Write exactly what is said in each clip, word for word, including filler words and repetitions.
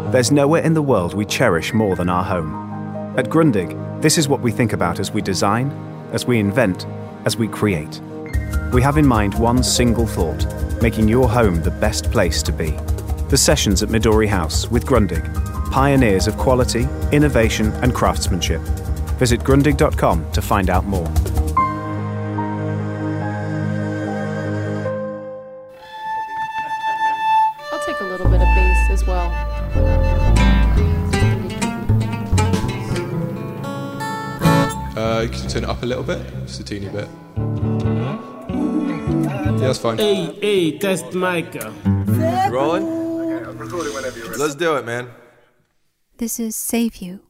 There's nowhere in the world we cherish more than our home. At Grundig, this is what we think about as we design, as we invent, as we create. We have in mind one single thought, making your home the best place to be. The Sessions at Midori House with Grundig, pioneers of quality, innovation and craftsmanship. Visit grundig dot com to find out more. I'll take a little bit of bass as well. Uh, you can turn it up a little bit, just a teeny bit. Yeah, that's fine. Hey, hey, test mic. Rolling? Okay, I'm recording whenever you're ready. Let's do it, man. This is Save You.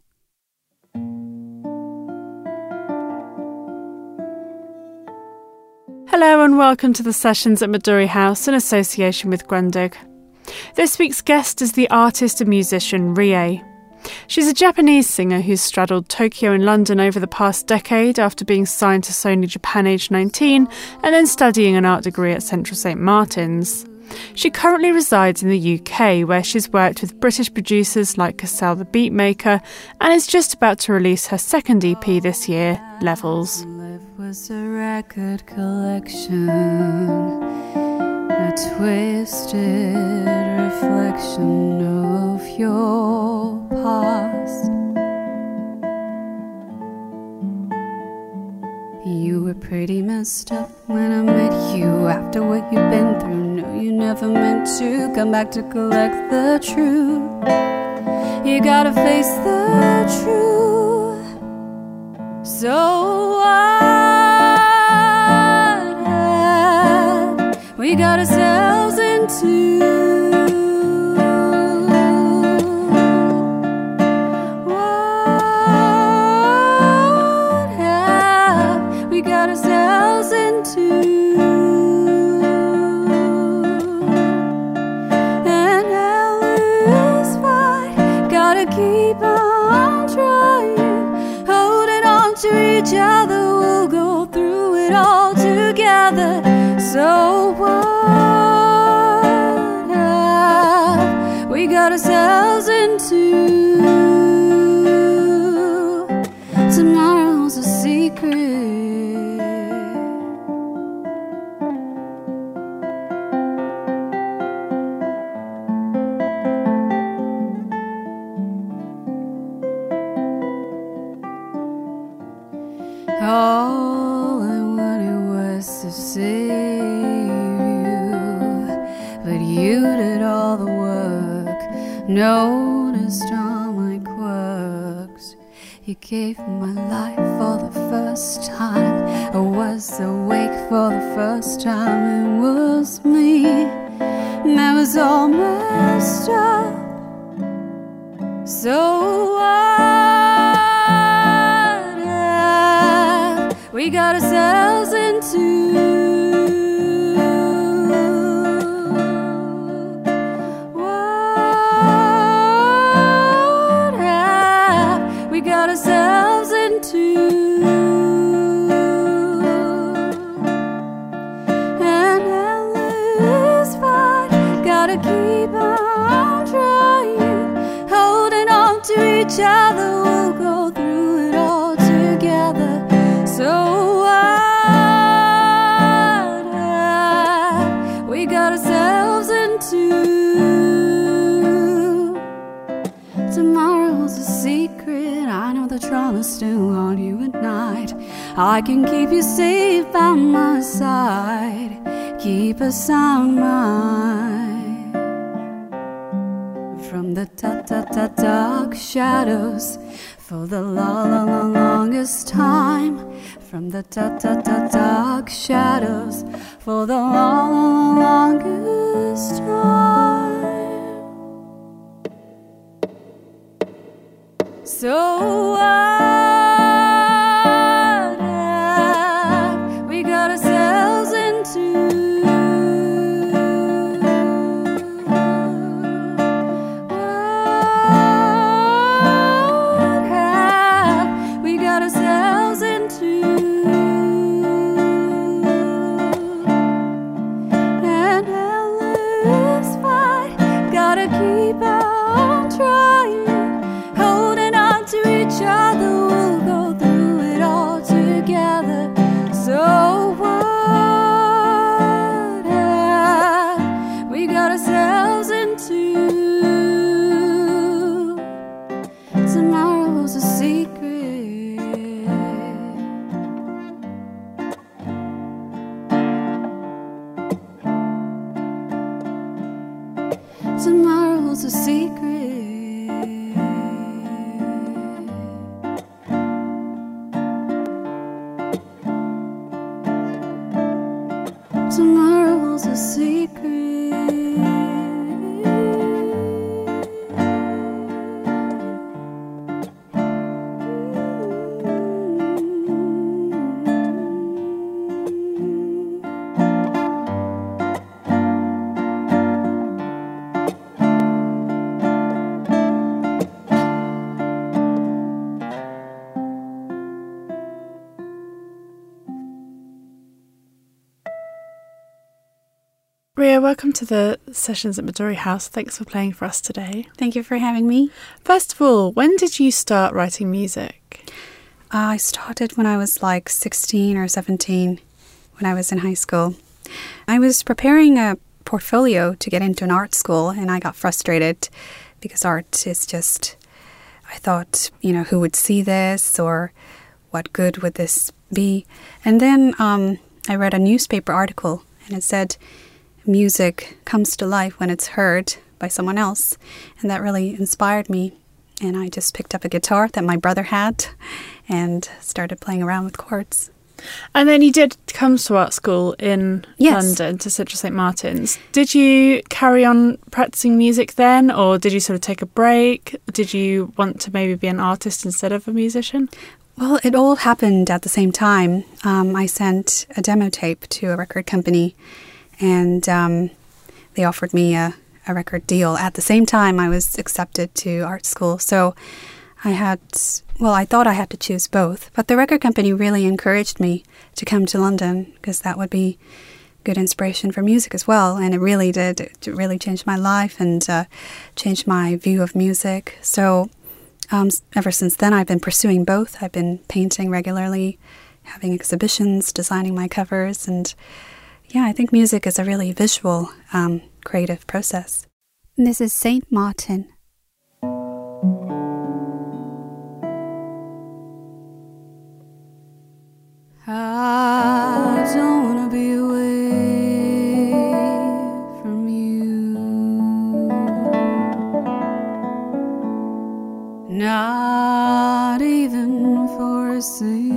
Hello and welcome to the Sessions at Midori House in association with Grundig. This week's guest is the artist and musician Rie. She's a Japanese singer who's straddled Tokyo and London over the past decade after being signed to Sony Japan aged nineteen and then studying an art degree at Central Saint Martin's. She currently resides in the U K, where she's worked with British producers like Cassell the Beatmaker and is just about to release her second E P this year, Levels. Life was a record collection, a twisted reflection of your past. You were pretty messed up when I met you. After what you've been through, no, you never meant to come back to collect the truth. You gotta face the truth. So what have we got ourselves into? Got ourselves into, and hell is fight. Gotta keep on trying, holding on to each other. We'll go through it all together. So what have we got ourselves into? Tomorrow's a secret. All I wanted was to save you, but you did all the work, noticed all my quirks. You gave me my life for the first time. I was awake for the first time. It was me that was all messed up. So what have we got ourselves into? What have we got ourselves into? And hell is fight. Gotta keep on trying, holding on to each other. We'll go through it all together. So what have we got ourselves into? Tomorrow's a secret. I know the trauma still haunt you at night. I can keep you safe by my side. Keep a sound mind from the ta ta ta dark shadows for the long, long, long, longest time. From the ta ta ta dark shadows for the long, long, longest time. So what have we got ourselves into? What have we got ourselves into? And hell is fight. Gotta keep on trying. Tomorrow holds a secret. Tomorrow holds a secret. Ria, welcome to the sessions at Midori House. Thanks for playing for us today. Thank you for having me. First of all, when did you start writing music? I started when I was like sixteen or seventeen, when I was in high school. I was preparing a portfolio to get into an art school, and I got frustrated because art is just, I thought, you know, who would see this, or what good would this be? And then um, I read a newspaper article, and it said, music comes to life when it's heard by someone else. And that really inspired me. And I just picked up a guitar that my brother had and started playing around with chords. And then you did come to art school in Yes. London, to Central Saint Martin's. Did you carry on practicing music then, or did you sort of take a break? Did you want to maybe be an artist instead of a musician? Well, it all happened at the same time. Um, I sent a demo tape to a record company, and um, they offered me a, a record deal. At the same time, I was accepted to art school. So I had, well, I thought I had to choose both. But the record company really encouraged me to come to London, because that would be good inspiration for music as well. And it really did. It really changed my life and uh, changed my view of music. So um, ever since then, I've been pursuing both. I've been painting regularly, having exhibitions, designing my covers, and yeah, I think music is a really visual, um, creative process. This is Saint Martin. I don't wanna be away from you, not even for a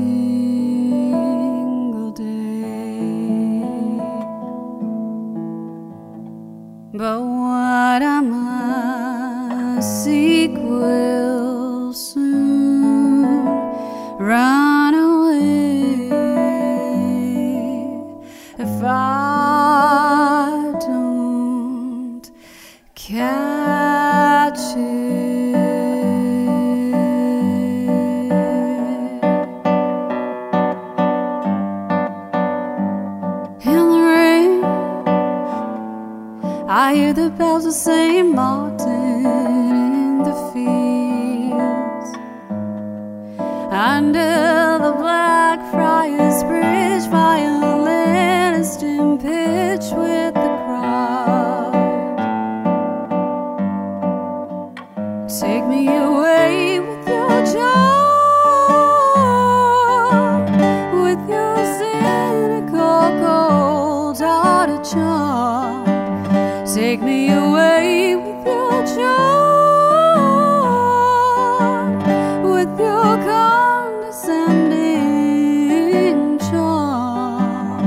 single day. But what I must seek will soon run away if I don't catch it. In the rain, I hear the bells of Saint Martin in the fields. Under the Blackfriars Bridge, violinist in pitch with the crowd. Take me away with your charm, with your cynical cold-hearted charm. Take me away with your charm, with your condescending charm.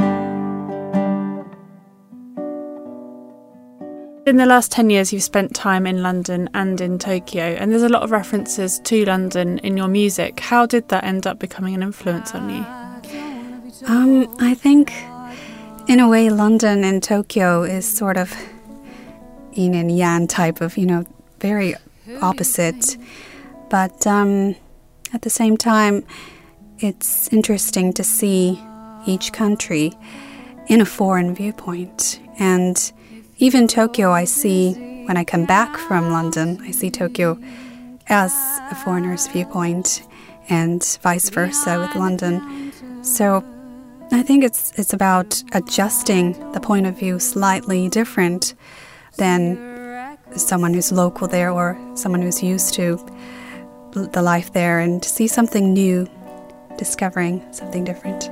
In the last ten years, you've spent time in London and in Tokyo, and there's a lot of references to London in your music. How did that end up becoming an influence on you? Um, I think, in a way, London and Tokyo is sort of yin and yang type of, you know, very opposite. But um, at the same time, it's interesting to see each country in a foreign viewpoint. And even Tokyo, I see, when I come back from London, I see Tokyo as a foreigner's viewpoint, and vice versa with London. So I think it's it's about adjusting the point of view slightly different than someone who's local there or someone who's used to the life there, and to see something new, discovering something different.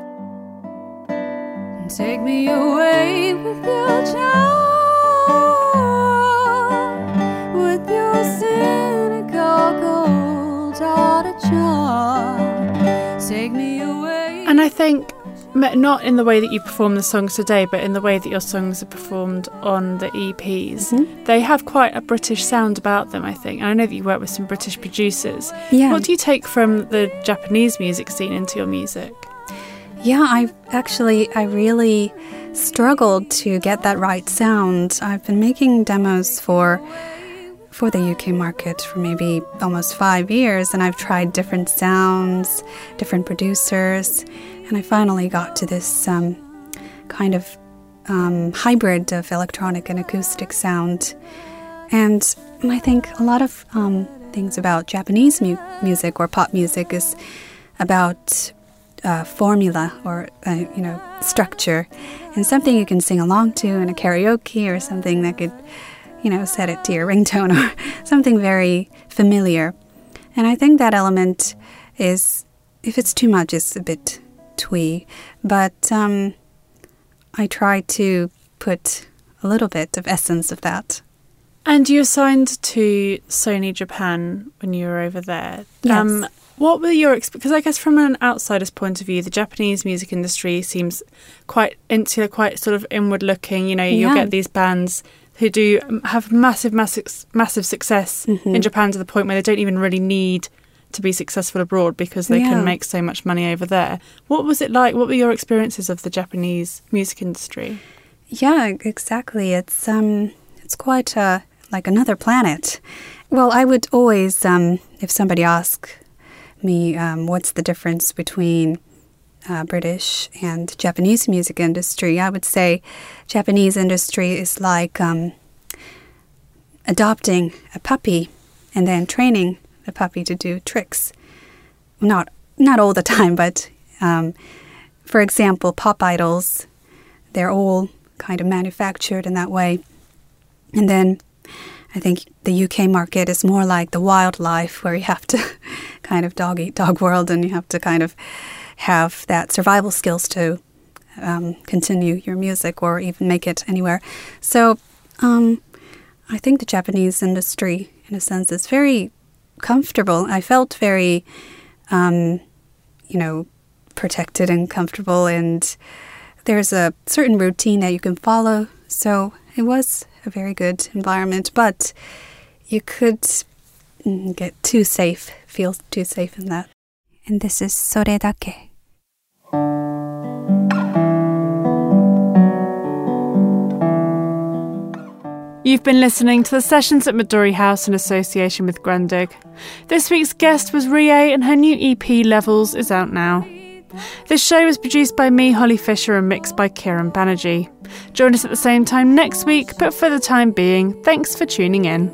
Take me away with your charm, I think m- not in the way that you perform the songs today, but in the way that your songs are performed on the E Ps, Mm-hmm. they have quite a British sound about them, I think. And I know that you work with some British producers. Yeah. What do you take from the Japanese music scene into your music? Yeah, I actually, I really struggled to get that right sound. I've been making demos for for the U K market for maybe almost five years, and I've tried different sounds, different producers, and I finally got to this um, kind of um, hybrid of electronic and acoustic sound. And I think a lot of um, things about Japanese mu- music or pop music is about Uh, formula or, uh, you know, structure, and something you can sing along to in a karaoke, or something that could, you know, set it to your ringtone, or something very familiar. And I think that element is, if it's too much, it's a bit twee. But um, I try to put a little bit of essence of that. And you were signed to Sony Japan when you were over there. Yes. Um, what were your experiences? Because I guess from an outsider's point of view, the Japanese music industry seems quite insular, quite sort of inward-looking. You know, you'll Yeah. get these bands who do have massive, massive, massive success Mm-hmm. in Japan, to the point where they don't even really need to be successful abroad because they Yeah. can make so much money over there. What was it like? What were your experiences of the Japanese music industry? Yeah, exactly. It's um, it's quite uh, like another planet. Well, I would always, um, if somebody asked me um, what's the difference between uh, British and Japanese music industry, I would say Japanese industry is like um, adopting a puppy and then training the puppy to do tricks. Not not all the time, but um, for example, pop idols, they're all kind of manufactured in that way. And then I think the U K market is more like the wildlife, where you have to kind of dog eat dog world, and you have to kind of have that survival skills to um, continue your music or even make it anywhere. So um, I think the Japanese industry, in a sense, is very comfortable. I felt very, um, you know, protected and comfortable, and there's a certain routine that you can follow. So it was a very good environment, but you could get too safe, feel too safe in that. And this is Soredake. You've been listening to the sessions at Midori House in association with Grundig. This week's guest was Rie, and her new E P Levels is out now. This show was produced by me, Holly Fisher, and mixed by Kieran Banerjee. Join us at the same time next week, but for the time being, thanks for tuning in.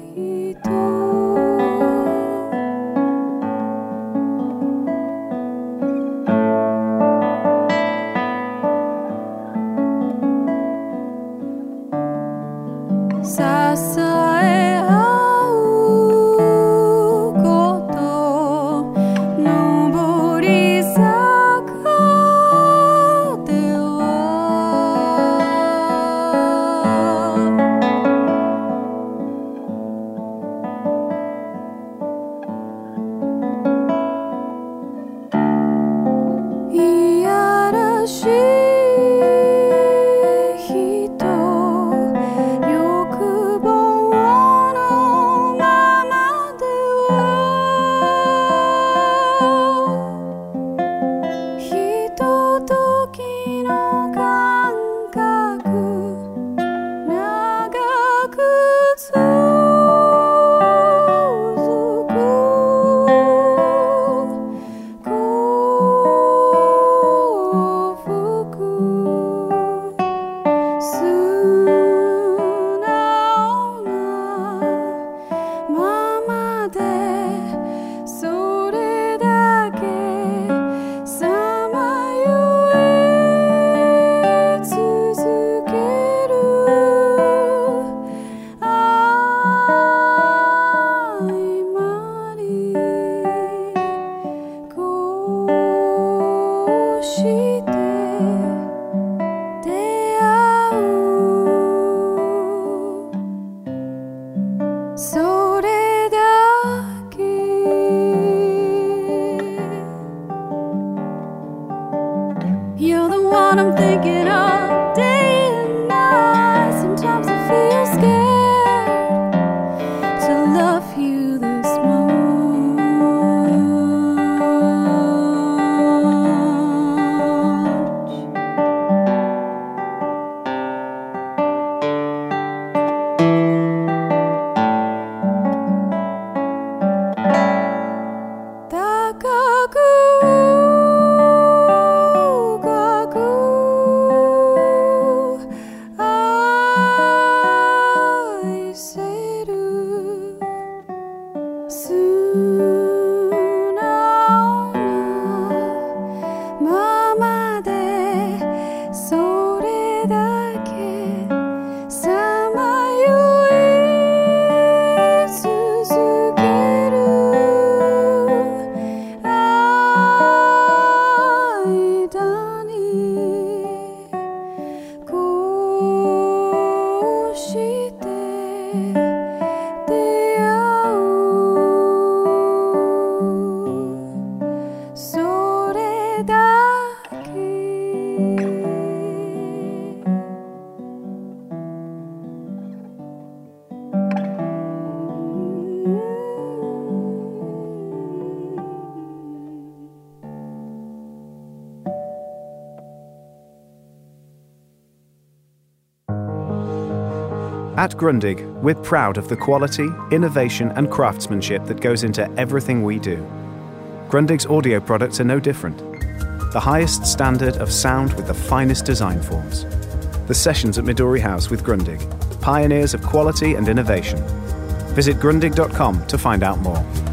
At Grundig, we're proud of the quality, innovation, and craftsmanship that goes into everything we do. Grundig's audio products are no different. The highest standard of sound with the finest design forms. The Sessions at Midori House with Grundig, pioneers of quality and innovation. Visit grundig dot com to find out more.